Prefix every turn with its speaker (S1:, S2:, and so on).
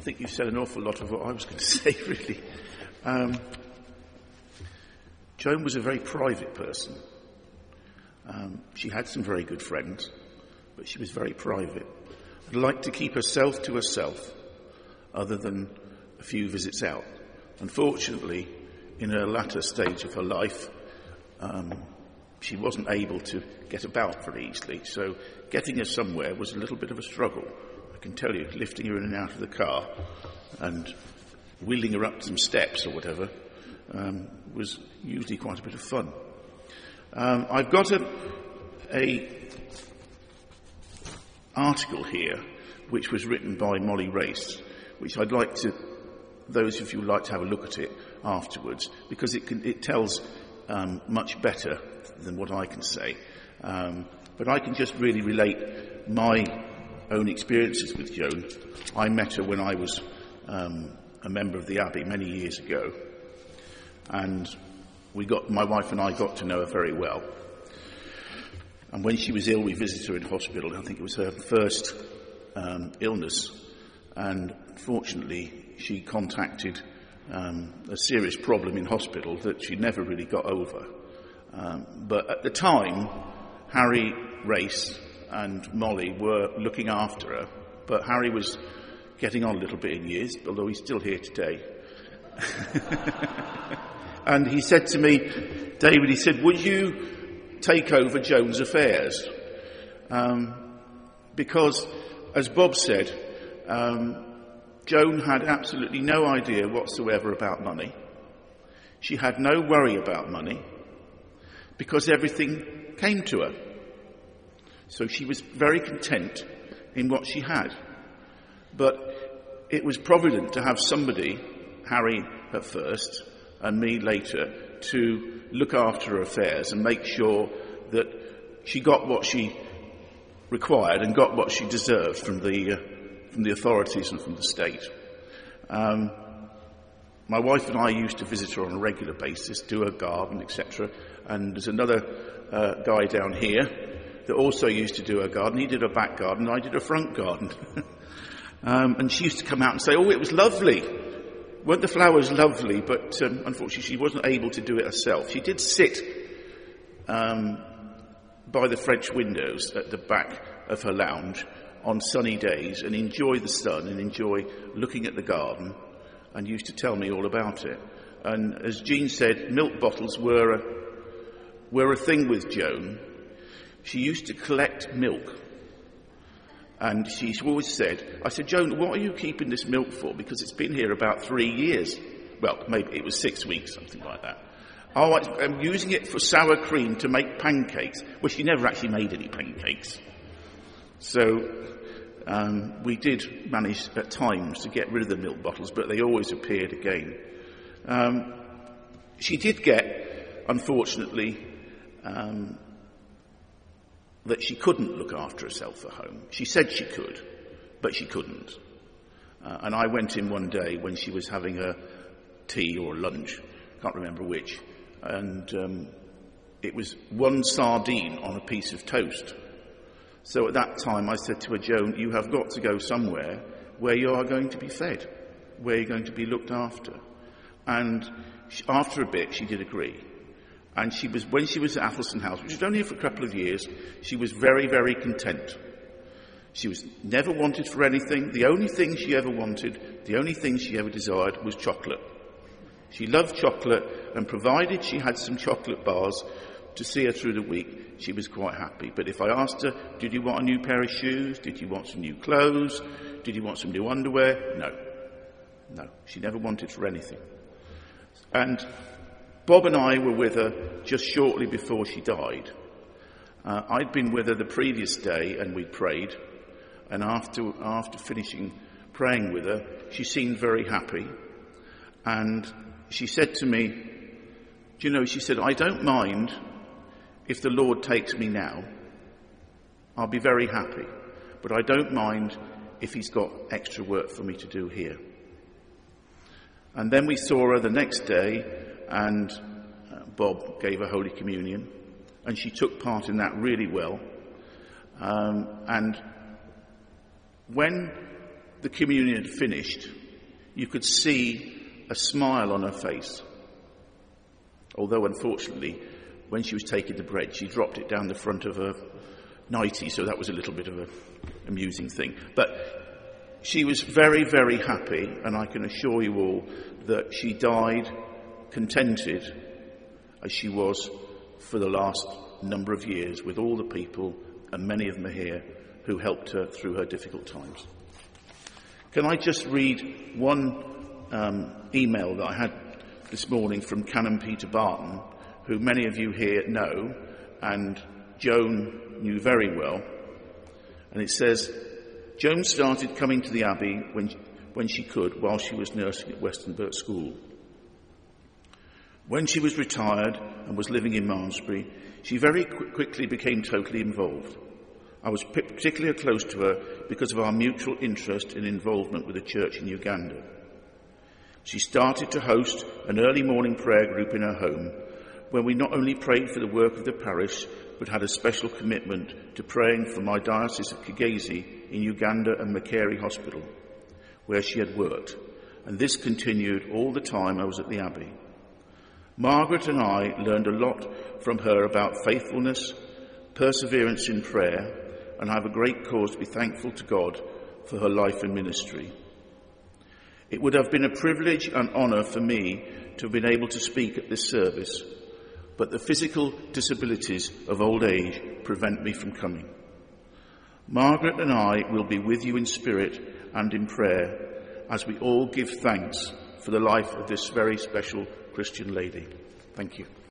S1: think you've said an awful lot of what I was going to say, really. Joan was a very private person. She had some very good friends, but she was very private. I'd like to keep herself to herself, other than a few visits out. Unfortunately, in her latter stage of her life, she wasn't able to get about very easily, so getting her somewhere was a little bit of a struggle. I can tell you, lifting her in and out of the car and wheeling her up some steps or whatever was usually quite a bit of fun. I've got a article here which was written by Molly Race, which I'd like to, those of you who would like to have a look at it afterwards, because it tells much better than what I can say. But I can just really relate my own experiences with Joan. I met her when I was a member of the Abbey many years ago, and my wife and I got to know her very well. And when she was ill, we visited her in hospital. I think it was her first illness, and fortunately she contacted a serious problem in hospital that she never really got over. But at the time, Harry Race and Molly were looking after her, but Harry was getting on a little bit in years, although he's still here today. And he said to me, David, he said, would you take over Joan's affairs? Because, as Bob said, Joan had absolutely no idea whatsoever about money. She had no worry about money because everything came to her. So she was very content in what she had. But it was provident to have somebody, Harry at first and me later, to look after her affairs and make sure that she got what she required and got what she deserved from the authorities and from the state. My wife and I used to visit her on a regular basis, do her garden, etc. And there's another guy down here that also used to do her garden. He did her back garden, I did her front garden. And she used to come out and say, oh, it was lovely. Weren't the flowers lovely? But unfortunately she wasn't able to do it herself. She did sit by the French windows at the back of her lounge on sunny days and enjoy the sun and enjoy looking at the garden, and used to tell me all about it. And as Jean said, milk bottles were a thing with Joan. She used to collect milk. And she always said, I said, Joan, what are you keeping this milk for? Because it's been here about 3 years. Well, maybe it was 6 weeks, something like that. Oh, I'm using it for sour cream to make pancakes. Well, she never actually made any pancakes. So we did manage at times to get rid of the milk bottles, but they always appeared again. She did get, unfortunately, that she couldn't look after herself at home. She said she could, but she couldn't. And I went in one day when she was having her tea or lunch, can't remember which, and it was one sardine on a piece of toast. So at that time I said to her, Joan, you have got to go somewhere where you are going to be fed, where you're going to be looked after. And after a bit she did agree. And when she was at Athelstone House, which was only for a couple of years, she was very, very content. She was never wanted for anything. The only thing she ever wanted, the only thing she ever desired was chocolate. She loved chocolate, and provided she had some chocolate bars to see her through the week, she was quite happy. But if I asked her, did you want a new pair of shoes? Did you want some new clothes? Did you want some new underwear? No, she never wanted for anything. And Bob and I were with her just shortly before she died. I'd been with her the previous day and we'd prayed, and after finishing praying with her, she seemed very happy, and she said to me, do you know, she said, I don't mind if the Lord takes me now. I'll be very happy, but I don't mind if he's got extra work for me to do here. And then we saw her the next day, and Bob gave her Holy Communion, and she took part in that really well. And when the communion had finished, you could see a smile on her face. Although, unfortunately, when she was taking the bread, she dropped it down the front of her nightie, so that was a little bit of an amusing thing. But she was very, very happy, and I can assure you all that she died contented as she was for the last number of years with all the people, and many of them are here, who helped her through her difficult times. Can I just read one email that I had this morning from Canon Peter Barton, who many of you here know, and Joan knew very well. And it says, Joan started coming to the Abbey when she could, while she was nursing at Westonbirt School. When she was retired and was living in Malmesbury, she very quickly became totally involved. I was particularly close to her because of our mutual interest and involvement with the church in Uganda. She started to host an early morning prayer group in her home, where we not only prayed for the work of the parish, but had a special commitment to praying for my diocese of Kigezi in Uganda and Makere Hospital, where she had worked, and this continued all the time I was at the Abbey. Margaret and I learned a lot from her about faithfulness, perseverance in prayer, and I have a great cause to be thankful to God for her life and ministry. It would have been a privilege and honour for me to have been able to speak at this service, but the physical disabilities of old age prevent me from coming. Margaret and I will be with you in spirit and in prayer as we all give thanks for the life of this very special Christian lady. Thank you.